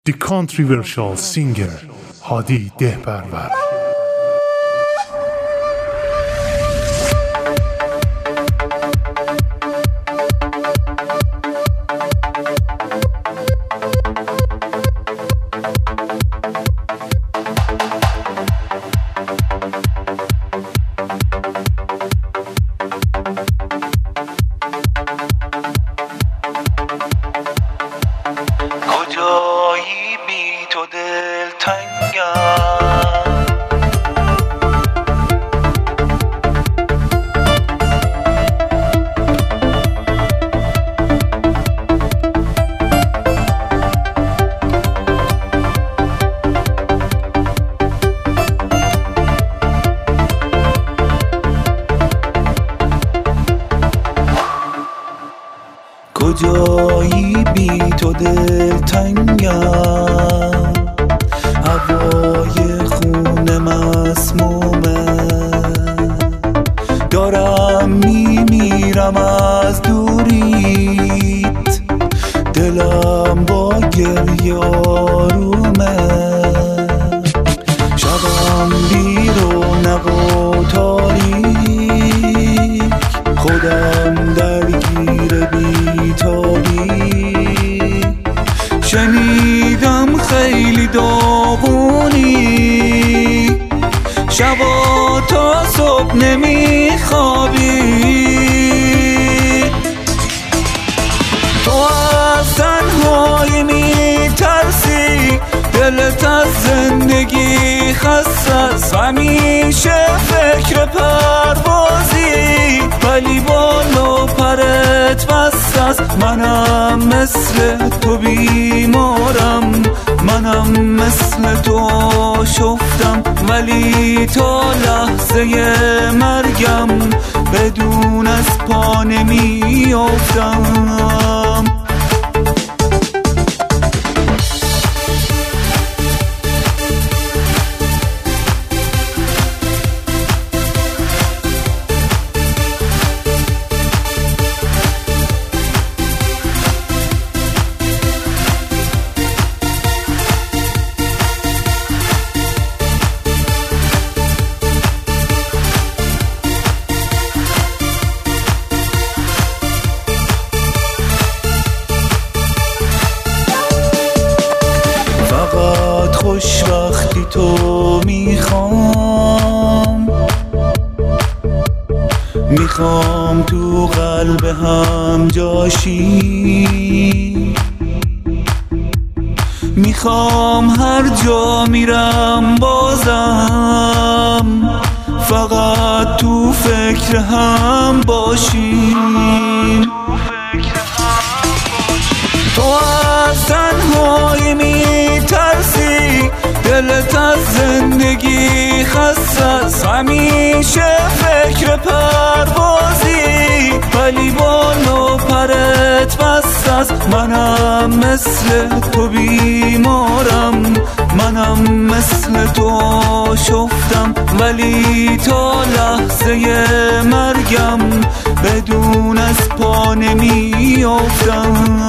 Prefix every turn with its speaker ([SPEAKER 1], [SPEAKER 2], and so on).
[SPEAKER 1] The controversial singer هادی دهپرور.
[SPEAKER 2] کجایی بی تو دلتنگم، کجایی بی تو دلتنگم، هوای خونه مسمومه، دارم میمیرم از دوریت، دلم با گریه آرومه، شبم بی رونق و تاریک، خودم درگیر بی‌تابی، شنیدم خیلی داغونی، شبا تا صبح نمیخوابی، تو از تنهایی میترسی، دلت از زندگی خسته است، همیشه فکر پروازی، ولی بالا پرت بسته است، منم مثل تو بیمارم، منم مثل تو شفتم، ولی تا لحظه مرگم بدون از پا نمیافتم. خوشبختی تو میخوام تو قلب هم جاشی، میخوام هر جا میرم بازم فقط تو فکر هم باشی، تو از تنهایی میترسی، دلت از زندگی خسته است، همیشه فکر پروازی، ولی بالا پرت بسته است، منم مثل تو بیمارم، منم مثل تو شفتم، ولی تا لحظه مرگم بدون از پا نمیافتم.